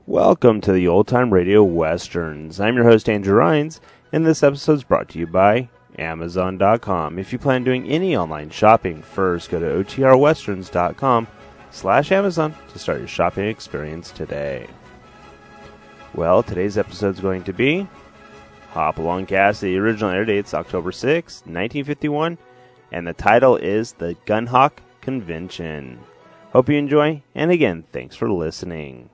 Welcome to the Old Time Radio Westerns. I'm your host, Andrew Rhines, and this episode is brought to you by Amazon.com. If you plan on doing any online shopping, first go to otrwesterns.com/Amazon to start your shopping experience today. Well, today's episode is going to be Hopalong Cassidy. The original air date's October 6, 1951, and the title is The Gunhawk Convention. Hope you enjoy, and again, thanks for listening.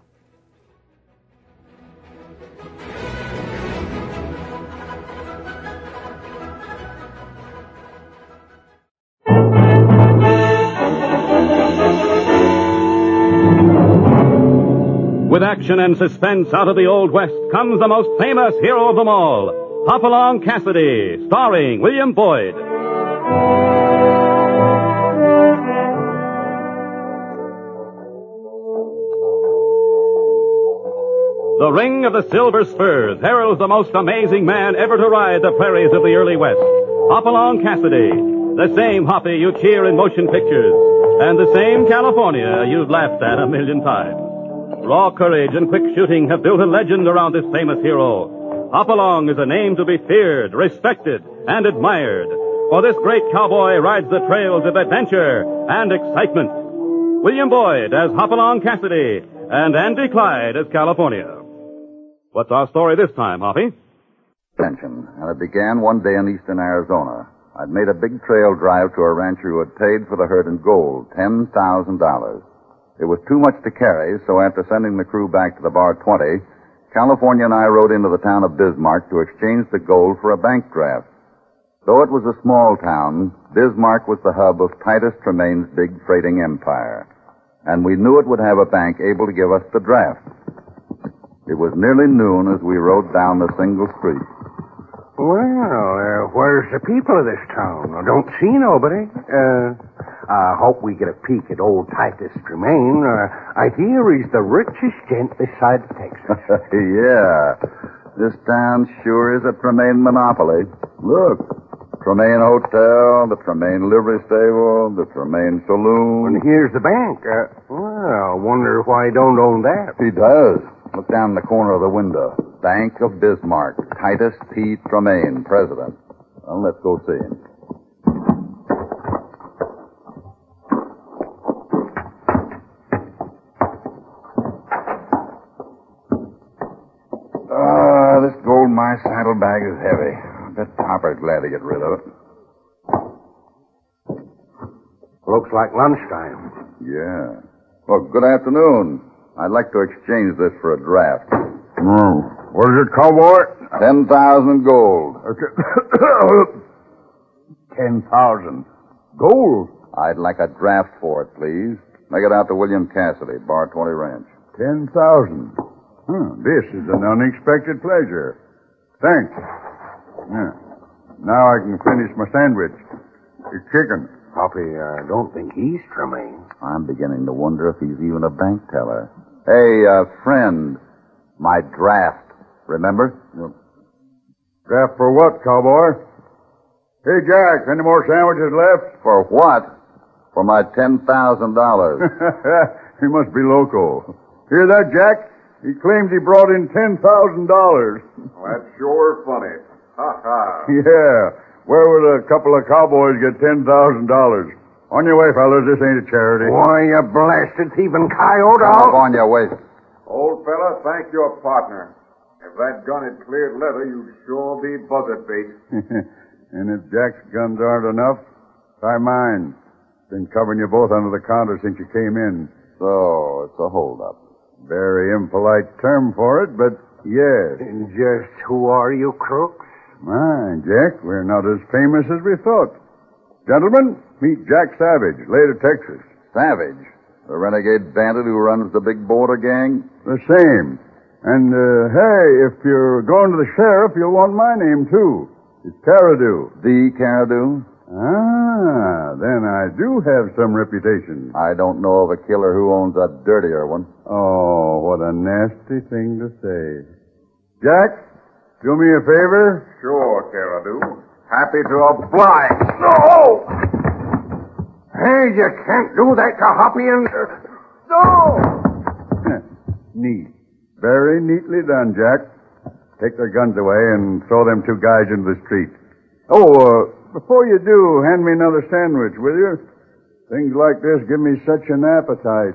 With action and suspense out of the Old West comes the most famous hero of them all, Hopalong Cassidy, starring William Boyd. The ring of the silver spurs heralds the most amazing man ever to ride the prairies of the early West, Hopalong Cassidy, the same Hoppy you cheer in motion pictures, and the same California you've laughed at a million times. Raw courage and quick shooting have built a legend around this famous hero. Hopalong is a name to be feared, respected, and admired, for this great cowboy rides the trails of adventure and excitement. William Boyd as Hopalong Cassidy, and Andy Clyde as California. What's our story this time, Hoppy? And it began one day in eastern Arizona. I'd made a big trail drive to a rancher who had paid for the herd in gold, $10,000. It was too much to carry, so after sending the crew back to the Bar 20, California and I rode into the town of Bismarck to exchange the gold for a bank draft. Though it was a small town, Bismarck was the hub of Titus Tremaine's big freighting empire, and we knew it would have a bank able to give us the draft. It was nearly noon as we rode down the single street. Well, where's the people of this town? I don't see nobody. I hope we get a peek at old Titus Tremaine. I hear he's the richest gent this side of Texas. Yeah, this town sure is a Tremaine monopoly. Look, Tremaine Hotel, the Tremaine Livery Stable, the Tremaine Saloon. And here's the bank. I wonder why he don't own that. He does. Look down in the corner of the window. Bank of Bismarck, Titus T. Tremaine, president. Well, let's go see him. This gold in my saddlebag is heavy. I bet Topper's glad to get rid of it. Looks like lunchtime. Yeah. Well, good afternoon. I'd like to exchange this for a draft. What is it, cowboy? 10,000 gold. 10,000. Gold? I'd like a draft for it, please. Make it out to William Cassidy, Bar 20 Ranch. 10,000. This is an unexpected pleasure. Thanks. Now I can finish my sandwich. It's chicken. Hoppy, I don't think he's Tremaine. I'm beginning to wonder if he's even a bank teller. Hey, friend, my draft. Remember? Draft for what, cowboy? Hey, Jack, any more sandwiches left? For what? For my $10,000. He must be loco. Hear that, Jack? He claims he brought in $10,000. That's sure funny. Ha ha. Yeah. Where would a couple of cowboys get $10,000? On your way, fellas. This ain't a charity. Why, you blasted thieving coyote. On your way. Old fella, thank your partner. If that gun had cleared leather, you'd sure be buzzard bait. And if Jack's guns aren't enough, try mine. Been covering you both under the counter since you came in. So, it's a holdup. Very impolite term for it, but yes. And just who are you, crooks? My, Jack, we're not as famous as we thought. Gentlemen, meet Jack Savage, late of Texas. Savage? The renegade bandit who runs the big border gang? The same. And, hey, if you're going to the sheriff, you'll want my name, too. It's Caradu. The Caradu? Ah, then I do have some reputation. I don't know of a killer who owns a dirtier one. Oh, what a nasty thing to say. Jack, do me a favor? Sure, Caradu. Happy to oblige. No! Hey, you can't do that to Hoppy and... No! Neat. Very neatly done, Jack. Take their guns away and throw them two guys into the street. Oh, before you do, hand me another sandwich, will you? Things like this give me such an appetite.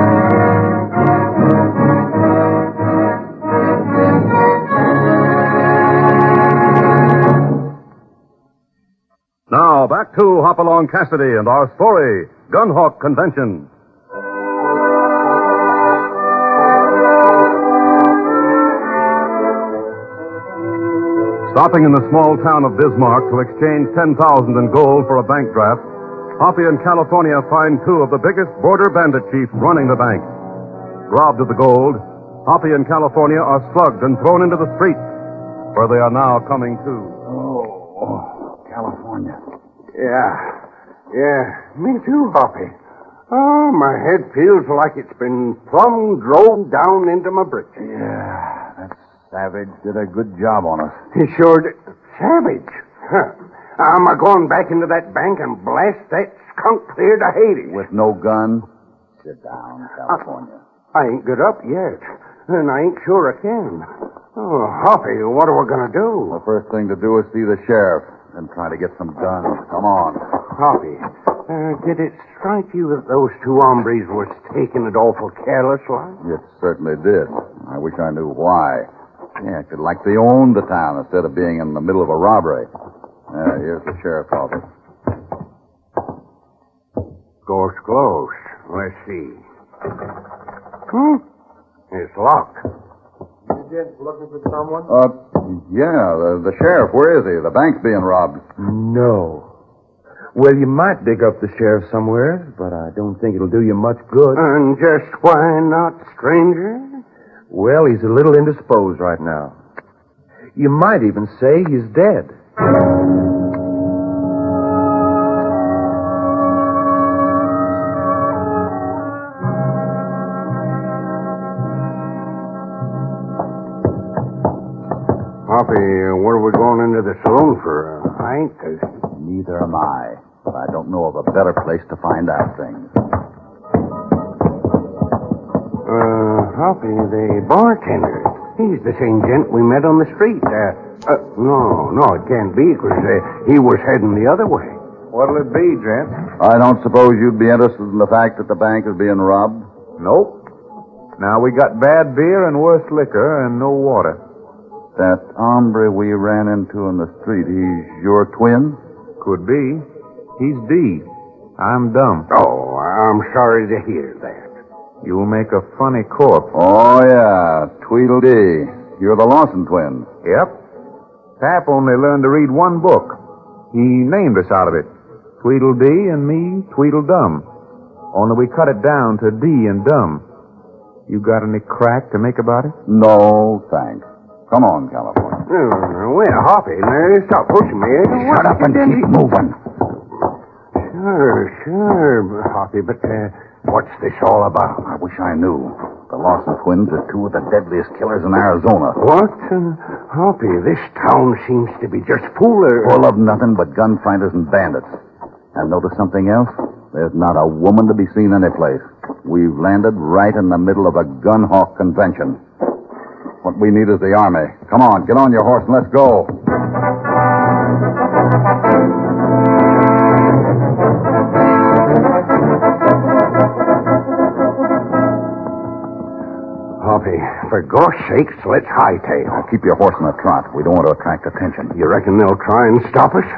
Now, back to Hopalong Cassidy and our story, Gunhawk Convention. Stopping in the small town of Bismarck to exchange $10,000 in gold for a bank draft, Hoppy and California find two of the biggest border bandit chiefs running the bank. Robbed of the gold, Hoppy and California are slugged and thrown into the streets, where they are now coming to. Oh, California. Yeah, me too, Hoppy. Oh, my head feels like it's been plumb drove down into my britches. Yeah, that savage did a good job on us. He sure did. Savage? Huh. I'm going back into that bank and blast that skunk clear to Hades. With no gun? Sit down, California. I ain't got up yet, and I ain't sure I can. Oh, Hoppy, what are we going to do? The first thing to do is see the sheriff and try to get some guns. Come on. Hoppy, did it strike you that those two hombres was taking it awful careless like? It certainly did. I wish I knew why. They acted like they owned the town instead of being in the middle of a robbery. Here's the sheriff's office. Door's closed. Let's see. It's locked. You looking for someone? Yeah, the sheriff. Where is he? The bank's being robbed. No. Well, you might dig up the sheriff somewhere, but I don't think it'll do you much good. And just why not, stranger? Well, he's a little indisposed right now. You might even say he's dead. Hoppy, where are we going into the saloon for? I ain't thirsty. Neither am I. But I don't know of a better place to find out things. Hoppy, the bartender. He's the same gent we met on the street. No, it can't be, because he was heading the other way. What'll it be, gent? I don't suppose you'd be interested in the fact that the bank is being robbed? Nope. Now, we got bad beer and worse liquor and no water. That hombre we ran into in the street, he's your twin? Could be. He's D. I'm dumb. Oh, I'm sorry to hear that. You'll make a funny corpse. Oh, yeah. Tweedledee. You're the Lawson twins. Yep. Pap only learned to read one book. He named us out of it. Tweedledee and me, Tweedledum. Only we cut it down to D and Dumb. You got any crack to make about it? No, thanks. Come on, California. Well, Hoppy, now stop pushing me. Shut up and keep moving. Sure, Hoppy, but what's this all about? I wish I knew. The Lawson twins are two of the deadliest killers in Arizona. What? Hoppy, this town seems to be just full of nothing but gunfighters and bandits. And notice something else? There's not a woman to be seen anyplace. We've landed right in the middle of a gunhawk convention. What we need is the army. Come on, get on your horse and let's go. Hoppy, for gosh sakes, let's hightail. Now, keep your horse in a trot. We don't want to attract attention. You reckon they'll try and stop us?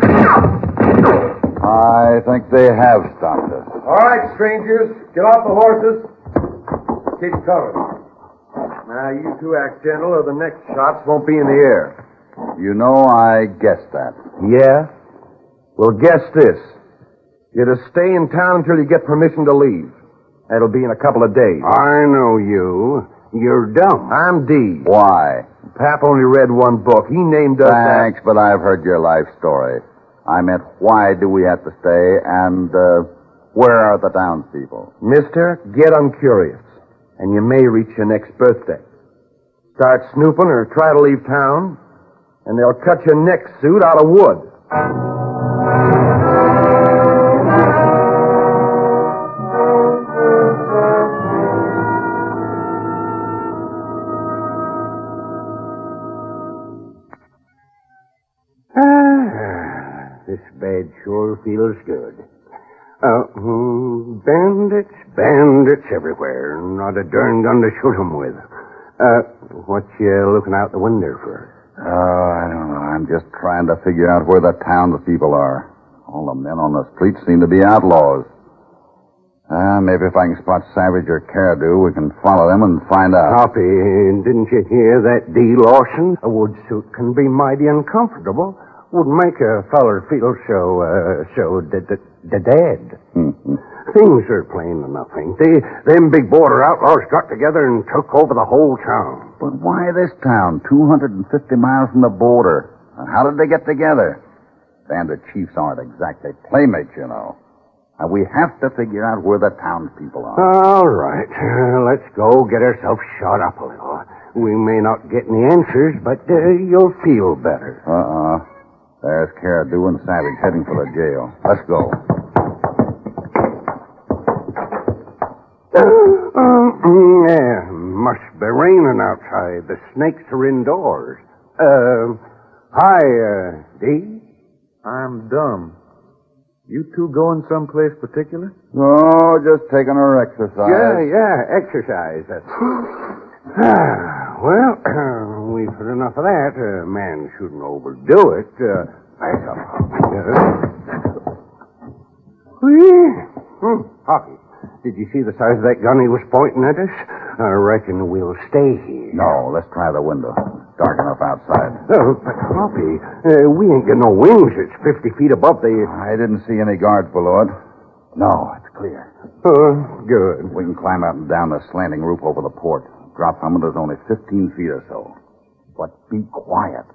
I think they have stopped us. All right, strangers. Get off the horses. Keep cover. Now, you two act gentle, or the next shots won't be in the air. You know, I guessed that. Yeah? Well, guess this. You're to stay in town until you get permission to leave. That'll be in a couple of days. I know you. You're dumb. I'm D. Why? Pap only read one book. He named us... Thanks, but I've heard your life story. I meant, why do we have to stay, and where are the townspeople? Mister, get uncurious, and you may reach your next birthday. Start snooping or try to leave town, and they'll cut your neck suit out of wood. This bed sure feels good. Bandits everywhere. Not a darn gun to shoot 'em with. What you looking out the window for? Oh, I don't know. I'm just trying to figure out where the townspeople are. All the men on the street seem to be outlaws. Maybe if I can spot Savage or Cardew, we can follow them and find out. Hoppy, didn't you hear that, D. Lawson? A wood suit can be mighty uncomfortable. Wouldn't make a feller feel so dead. Mm-hmm. Things are plain enough, ain't they? Them big border outlaws got together and took over the whole town. But why this town? 250 miles from the border. And how did they get together? Bandit chiefs aren't exactly playmates, you know. And we have to figure out where the townspeople are. All right. Let's go get ourselves shot up a little. We may not get any answers, but you'll feel better. There's Cardew and Savage heading for the jail. Let's go. Yeah, must be raining outside. The snakes are indoors. Hi, D. I'm dumb. You two going someplace particular? Oh, just taking our exercise. Yeah, exercise. Well, we've had enough of that. A man shouldn't overdo it. Back up. Hockey, did you see the size of that gun he was pointing at us? I reckon we'll stay here. No, let's try the window. It's dark enough outside. But Hoppy, we ain't got no wings. It's 50 feet above the... I didn't see any guards below it. No, it's clear. Good. We can climb out and down the slanting roof over the porch. Drop from it is only 15 feet or so. But be quiet.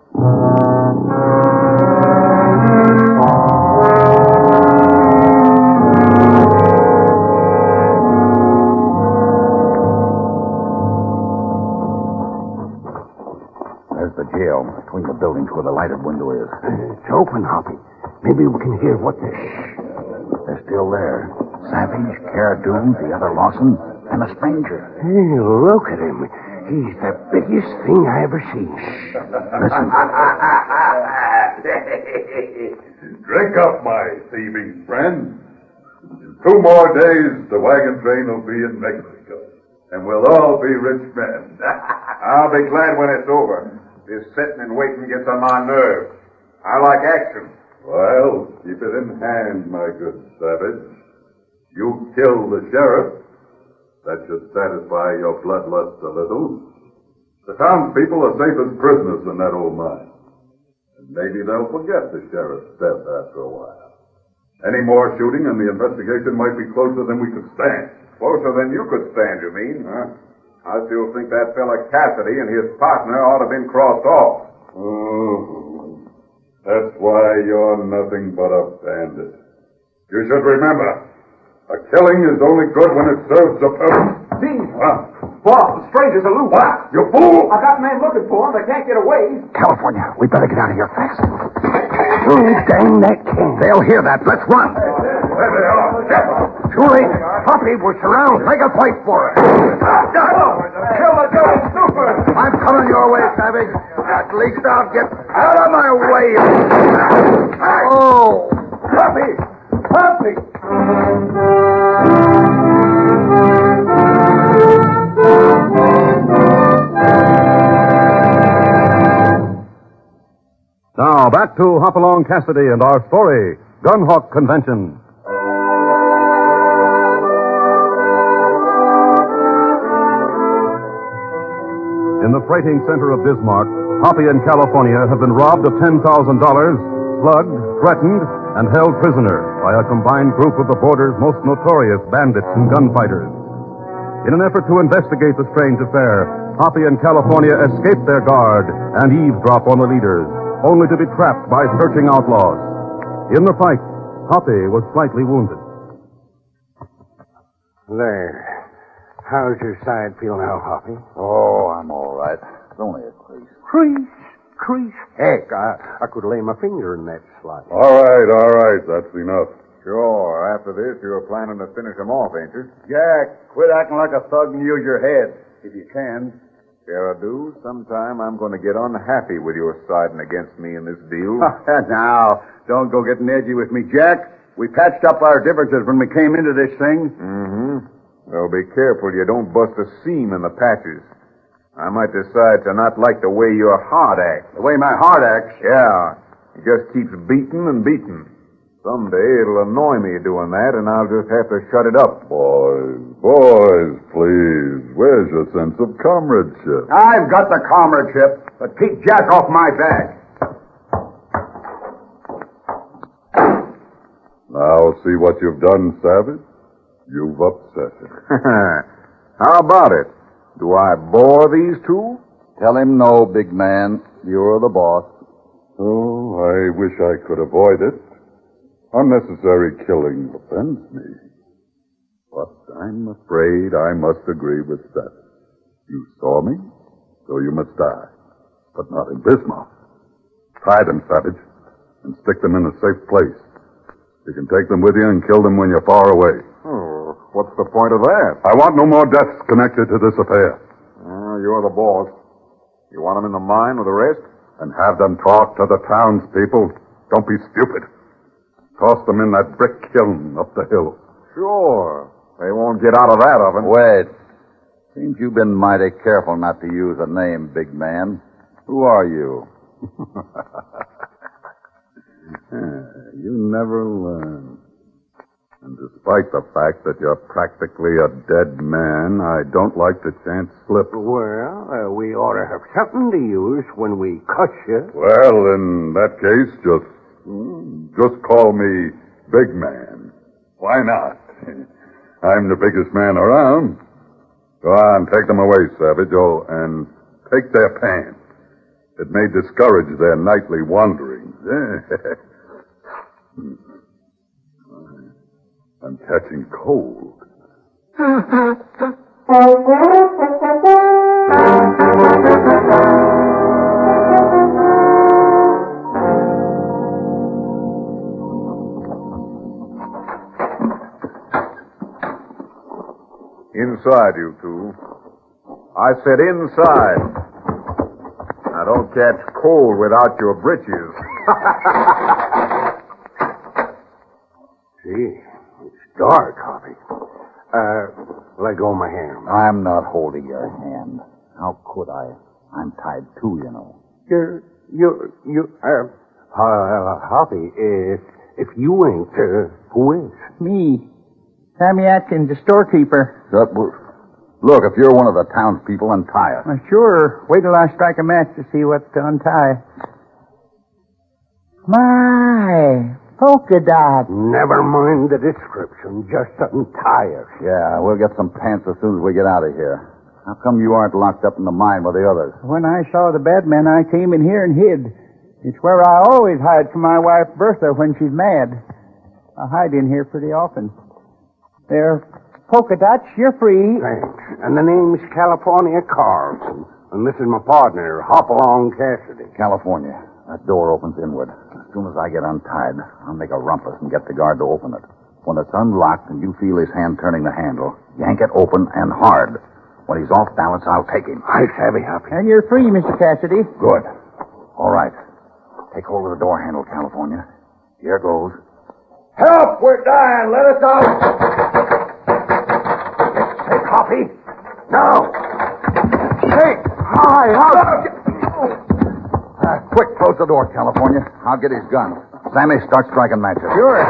There's the jail between the buildings where the lighted window is. It's open, Hoppy. Maybe we can hear what they're... They're still there. Savage, Cardew, the other Lawson, and a stranger. Hey, look at him. He's the biggest thing I ever seen. Listen. Drink up, my thieving friend. In 2 more days, the wagon train will be in Mexico, and we'll all be rich men. I'll be glad when it's over. This sitting and waiting gets on my nerves. I like action. Well, keep it in hand, my good Savage. You kill the sheriff. That should satisfy your bloodlust a little. The townspeople are safe as prisoners in that old mine. And maybe they'll forget the sheriff's death after a while. Any more shooting and the investigation might be closer than we could stand. Closer than you could stand, you mean, huh? I still think that fella Cassidy and his partner ought to have been crossed off. Oh, that's why you're nothing but a bandit. You should remember, a killing is only good when it serves a purpose. Steve! Boss, the strangers are loose. What? You fool! I got men looking for them. They can't get away. California, we better get out of here fast. Dang that king. They'll hear that. Let's run. There they are. Too late. Hoppy, we're surrounded. Make a fight for it. Kill the devil super! I'm coming your way, Savage. At least I'll get out of my way. Oh! Happy! Happy! Now, back to Hopalong Cassidy and our story, Gunhawk Convention. In the freighting center of Bismarck, Hoppy and California have been robbed of $10,000, slugged, threatened, and held prisoner by a combined group of the border's most notorious bandits and gunfighters. In an effort to investigate the strange affair, Hoppy and California escape their guard and eavesdrop on the leaders, only to be trapped by searching outlaws. In the fight, Hoppy was slightly wounded. There. How's your side feel now, Hoppy? Oh, I'm all right. It's only a crease. Crease? Heck, I could lay my finger in that slot. All right. That's enough. Sure. After this, you're planning to finish them off, ain't you? Jack, quit acting like a thug and use your head, if you can. Caradu, sometime I'm going to get unhappy with your siding against me in this deal. Now, don't go getting edgy with me, Jack. We patched up our differences when we came into this thing. Mm-hmm. Well, be careful you don't bust a seam in the patches. I might decide to not like the way your heart acts. The way my heart acts? Yeah. It just keeps beating and beating. Someday it'll annoy me doing that, and I'll just have to shut it up. Boys, please. Where's your sense of comradeship? I've got the comradeship, but keep Jack off my back. Now see what you've done, Savage. You've upset him. How about it? Do I bore these two? Tell him no, big man. You're the boss. Oh, I wish I could avoid it. Unnecessary killing offends me. But I'm afraid I must agree with that. You saw me, so you must die. But not in Bismarck. Tie them, Savage, and stick them in a safe place. You can take them with you and kill them when you're far away. Oh, what's the point of that? I want no more deaths connected to this affair. You're the boss. You want them in the mine with the rest? And have them talk to the townspeople. Don't be stupid. Toss them in that brick kiln up the hill. Sure. They won't get out of that oven. Wait. Seems you've been mighty careful not to use a name, big man. Who are you? You never learn. And despite the fact that you're practically a dead man, I don't like the chance slip. Well, we ought to have something to use when we cut you. Well, in that case, just call me Big Man. Why not? I'm the biggest man around. Go on, take them away, Savage, and take their pants. It may discourage their nightly wanderings. I'm catching cold. Inside, you two. I said inside. Now, don't catch cold without your breeches. See, it's dark, Hoppy. Let go of my hand. I'm not holding your hand. How could I? I'm tied too, you know. Hoppy, if you ain't, who is? Me. Sammy Atkins, the storekeeper. Look, if you're one of the townspeople, untie us. Sure. Wait till I strike a match to see what to untie. My, polka dot. Never mind the description. Just untie us. Yeah, we'll get some pants as soon as we get out of here. How come you aren't locked up in the mine with the others? When I saw the bad men, I came in here and hid. It's where I always hide from my wife, Bertha, when she's mad. I hide in here pretty often. There, polka dots, you're free. Thanks. And the name's California Carlson. And this is my partner, Hopalong Cassidy. California. That door opens inward. As soon as I get untied, I'll make a rumpus and get the guard to open it. When it's unlocked and you feel his hand turning the handle, yank it open and hard. When he's off balance, I'll take him. I savvy, Hoppy. And you're free, Mr. Cassidy. Good. All right. Take hold of the door handle, California. Here goes. Help! We're dying! Let us out! Take Hoppy. Now! Take! Hi, quick, close the door, California. I'll get his gun. Sammy, start striking matches. Sure.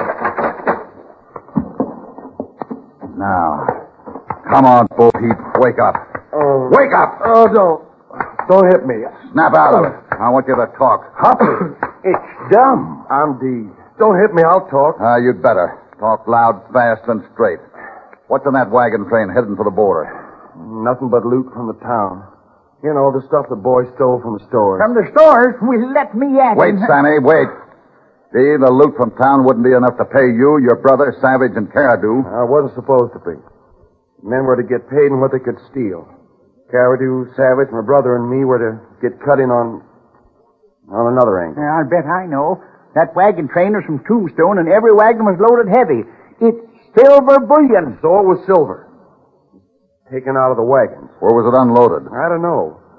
Now, come on, Bo Peep. Wake up. Wake up! Oh, don't hit me. Snap out of it. I want you to talk. Hoppy, it's dumb. I'm D. Don't hit me, I'll talk. You'd better. Talk loud, fast, and straight. What's in that wagon train heading for the border? Nothing but loot from the town. You know, the stuff the boys stole from the stores. From the stores? Well, let me at Wait, him. Sammy, wait. See, the loot from town wouldn't be enough to pay you, your brother, Savage, and Caradu. I wasn't supposed to be. Men were to get paid in what they could steal. Caradu, Savage, my brother, and me were to get cut in on another angle. I'll bet I know. That wagon train was from Tombstone, and every wagon was loaded heavy. It's silver bullion. So it was silver. Taken out of the wagons. Where was it unloaded? I don't know.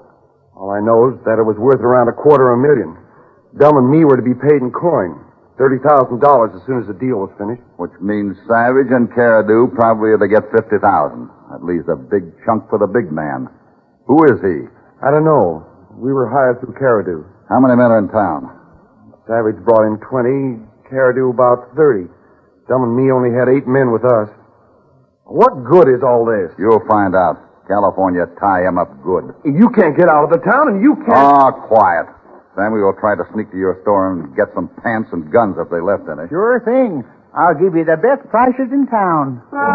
All I know is that it was worth around $250,000. Dumb and me were to be paid in coin. $30,000 as soon as the deal was finished. Which means Savage and Caradu probably are to get $50,000. That leaves a big chunk for the big man. Who is he? I don't know. We were hired through Caradu. How many men are in town? Savage brought in 20, Caradu about 30. Dumb and me only had 8 men with us. What good is all this? You'll find out. California tie him up good. You can't get out of the town, and you can't... Oh, quiet. Sammy will try to sneak to your store and get some pants and guns if they left any. Sure thing. I'll give you the best prices in town.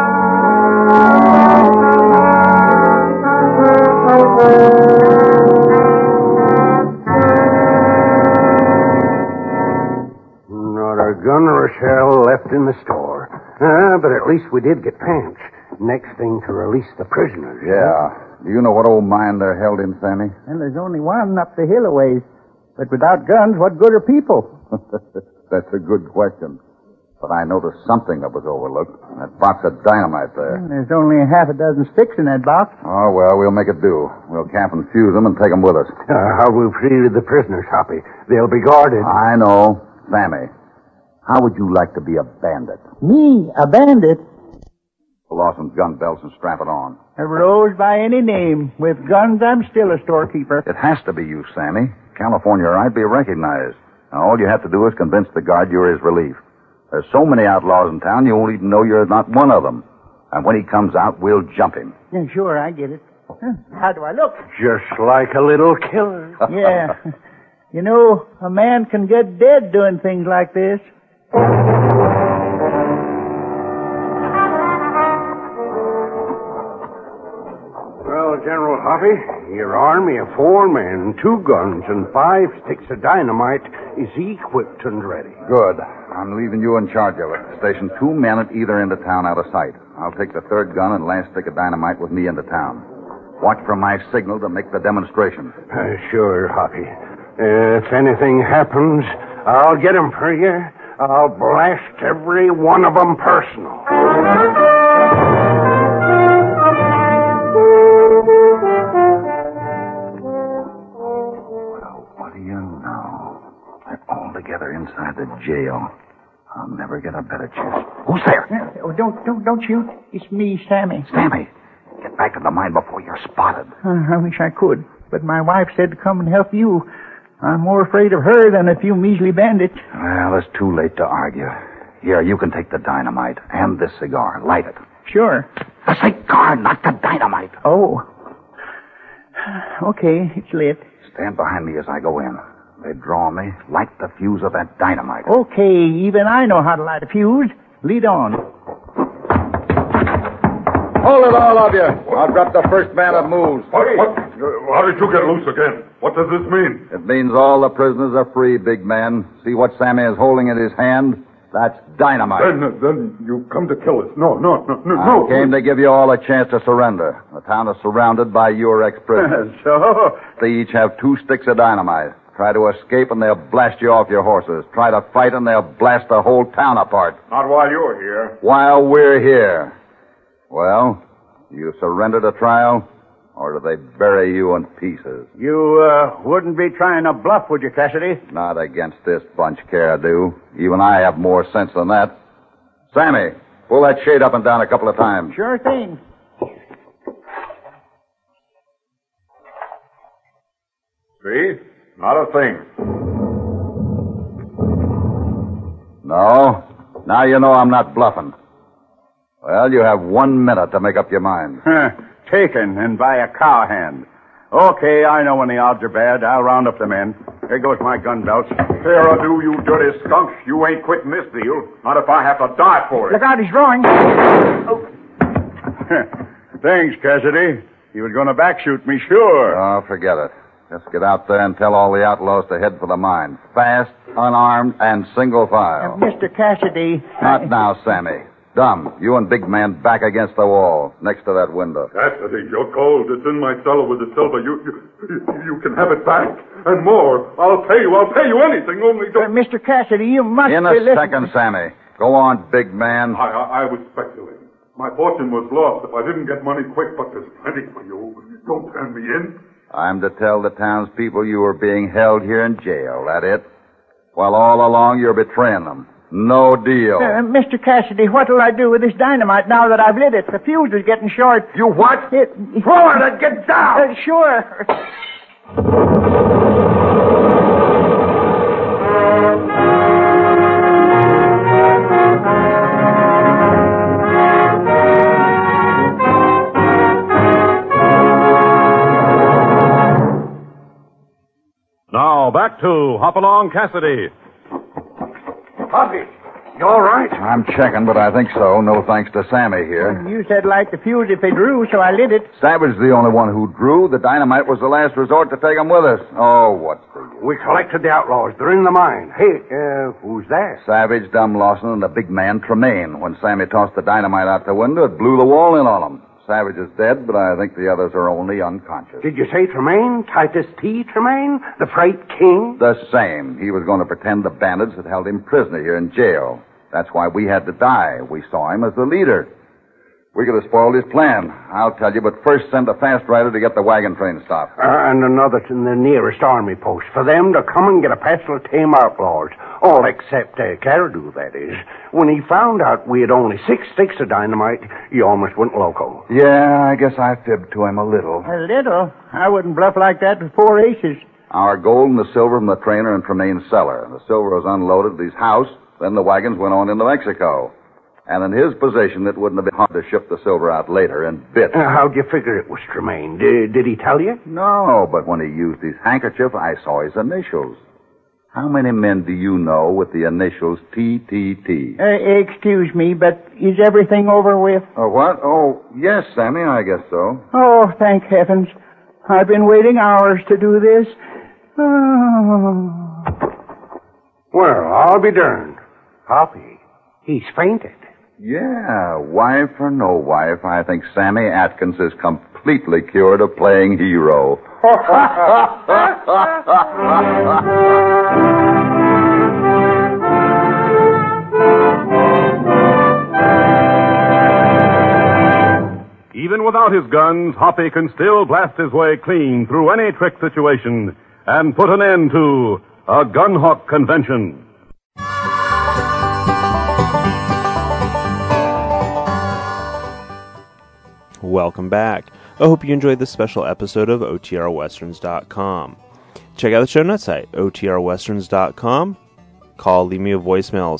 Not a gun or a shell left in the store. But at least we did get pants. Next thing to release the prisoners. Yeah. Do you know what old mine they're held in, Sammy? And there's only one up the hill a ways. But without guns, what good are people? That's a good question. But I noticed something that was overlooked. That box of dynamite there. There's only half a dozen sticks in that box. Oh, well, we'll make it do. We'll camp and fuse them and take them with us. How we've treated the prisoners, Hoppy. They'll be guarded. I know. Sammy, how would you like to be a bandit? Me, a bandit? Pull off some gun belts and strap it on. A rose by any name. With guns, I'm still a storekeeper. It has to be you, Sammy. California or I'd be recognized. Now, all you have to do is convince the guard you're his relief. There's so many outlaws in town, you won't even know you're not one of them. And when he comes out, we'll jump him. Yeah, sure, I get it. How do I look? Just like a little killer. Yeah. You know, a man can get dead doing things like this. Well, General Hoppy, your army of 4 men, 2 guns, and 5 sticks of dynamite is equipped and ready. Good. I'm leaving you in charge of it. Station 2 men at either end of town out of sight. I'll take the 3rd gun and last stick of dynamite with me into town. Watch for my signal to make the demonstration. Sure, Hoppy. If anything happens, I'll get 'em for you. I'll blast every one of them personal. Well, what do you know? They're all together inside the jail. I'll never get a better chance. Who's there? Oh, don't shoot. It's me, Sammy. Sammy, get back to the mine before you're spotted. I wish I could, but my wife said to come and help you. I'm more afraid of her than a few measly bandits. Well, it's too late to argue. Here, you can take the dynamite and this cigar. Light it. Sure. The cigar, not the dynamite. Oh. Okay, it's lit. Stand behind me as I go in. They draw me. Light the fuse of that dynamite. Okay, even I know how to light a fuse. Lead on. Hold it, all of you. I'll drop the first man that moves. What? How did you get loose again? What does this mean? It means all the prisoners are free, big man. See what Sammy is holding in his hand? That's dynamite. Then you come to kill us. No. I came to give you all a chance to surrender. The town is surrounded by your ex-prisoners. So? They each have 2 sticks of dynamite. Try to escape and they'll blast you off your horses. Try to fight and they'll blast the whole town apart. Not while you're here. While we're here. Well, you surrender to trial, or do they bury you in pieces? You wouldn't be trying to bluff, would you, Cassidy? Not against this bunch, Caradu. Even I have more sense than that. Sammy, pull that shade up and down a couple of times. Sure thing. See? Not a thing. No? Now you know I'm not bluffing. Well, you have 1 minute to make up your mind. Taken and by a cowhand. Okay, I know when the odds are bad. I'll round up the men. Here goes my gun belts. Caradu, you dirty skunk. You ain't quitting this deal. Not if I have to die for it. Look out, he's drawing. Thanks, Cassidy. He was going to backshoot me, sure. Oh, forget it. Just get out there and tell all the outlaws to head for the mine. Fast, unarmed, and single file. Mr. Cassidy. Not now, Sammy. Dumb, you and Big Man back against the wall, next to that window. Cassidy, you're cold. It's in my cellar with the silver. You can have it back. And more. I'll pay you anything, only don't... Mr. Cassidy, you must In a second, Sammy. Go on, Big Man. I was speculating. My fortune was lost if I didn't get money quick, but there's plenty for you. Don't turn me in. I'm to tell the townspeople you were being held here in jail, that it? While all along you're betraying them. No deal. Mr. Cassidy, what'll I do with this dynamite now that I've lit it? The fuse is getting short. You what? Throw it and get down! Sure. Now, back to Hopalong Cassidy. Hoppy, you all right? I'm checking, but I think so. No thanks to Sammy here. You said light the fuse if they drew, so I lit it. Savage is the only one who drew. The dynamite was the last resort to take 'em with us. Oh, what's the use? We collected the outlaws. They're in the mine. Hey, who's that? Savage, Dum Lawson, and the big man, Tremaine. When Sammy tossed the dynamite out the window, it blew the wall in on him. Savage is dead, but I think the others are only unconscious. Did you say Tremaine? Titus T. Tremaine? The freight king? The same. He was going to pretend the bandits had held him prisoner here in jail. That's why we had to die. We saw him as the leader. We could have spoiled his plan. I'll tell you, but first send a fast rider to get the wagon train stopped. And another to the nearest army post. For them to come and get a passel of tame outlaws. All except Caribou, that is. When he found out we had only 6 sticks of dynamite, he almost went loco. Yeah, I guess I fibbed to him a little. A little? I wouldn't bluff like that with 4 aces. Our gold and the silver from the trainer in Tremaine's cellar. The silver was unloaded at his house. Then the wagons went on into Mexico. And in his position, it wouldn't have been hard to ship the silver out later in bits. How'd you figure it was Tremaine? Did he tell you? No, but when he used his handkerchief, I saw his initials. How many men do you know with the initials TTT? Excuse me, but is everything over with? Oh, what? Oh, yes, Sammy, I guess so. Oh, thank heavens. I've been waiting hours to do this. Oh. Well, I'll be darned. Hoppy, he's fainted. Yeah, wife or no wife, I think Sammy Atkins is completely cured of playing hero. Even without his guns, Hoppy can still blast his way clean through any trick situation and put an end to a gun hawk convention. Welcome back. I hope you enjoyed this special episode of OTRWesterns.com. Check out the show notes at OTRWesterns.com. Leave me a voicemail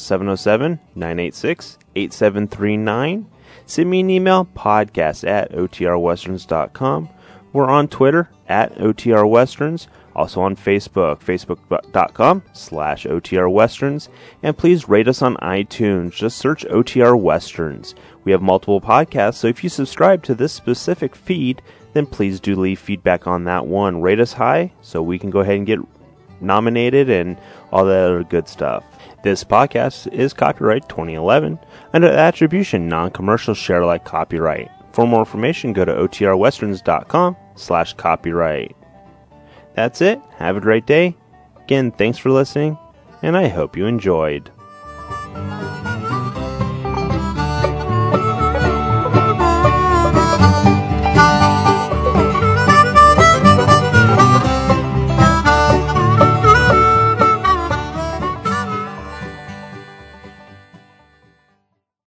707-986-8739. Send me an email, podcast@OTRWesterns.com. We're on Twitter @OTRWesterns. Also on Facebook, facebook.com/OTRWesterns. And please rate us on iTunes. Just search OTR Westerns. We have multiple podcasts, so if you subscribe to this specific feed, then please do leave feedback on that one. Rate us high so we can go ahead and get nominated and all that other good stuff. This podcast is copyright 2011 under attribution non-commercial share alike copyright. For more information, go to OTRWesterns.com/copyright. That's it. Have a great day. Again, thanks for listening, and I hope you enjoyed.